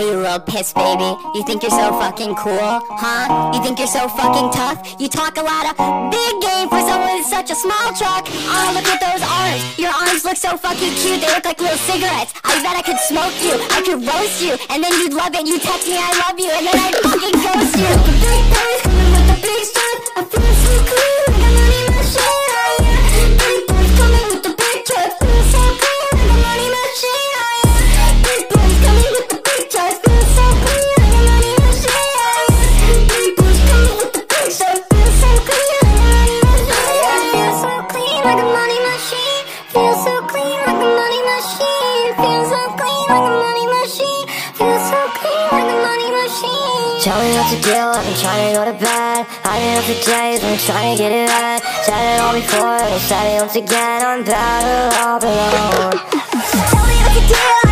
Hey, you little piss baby, you think you're so fucking cool, huh? You think you're so fucking tough? You talk a lot of big game for someone with such a small truck. Oh, look at those arms. Your arms look so fucking cute, they look like little cigarettes. I bet I could smoke you, I could roast you, and then you'd love it. You text me I love you, and then I'd fucking ghost you. The big boys coming with the big stuff. I feel so cool, like a money machine, oh yeah. Big boys coming with the big truck. Feel so cool, like a money machine, oh yeah. Big boys coming with the big truck. Feel so cool, like a money machine, oh yeah. Big boys coming with the big stuff. Feel so clean, like a money machine, oh yeah. Feel so clean, like a money machine. Feel so clean, like a money machine. Feel so clean, like a money machine. Feel so clean, like a money machine. Tell me what to do, I've been trying to go to bed. I've been up for days, I'm trying to get it right. Said it all before, I said it once again. I'm better off alone. Tell me what to do.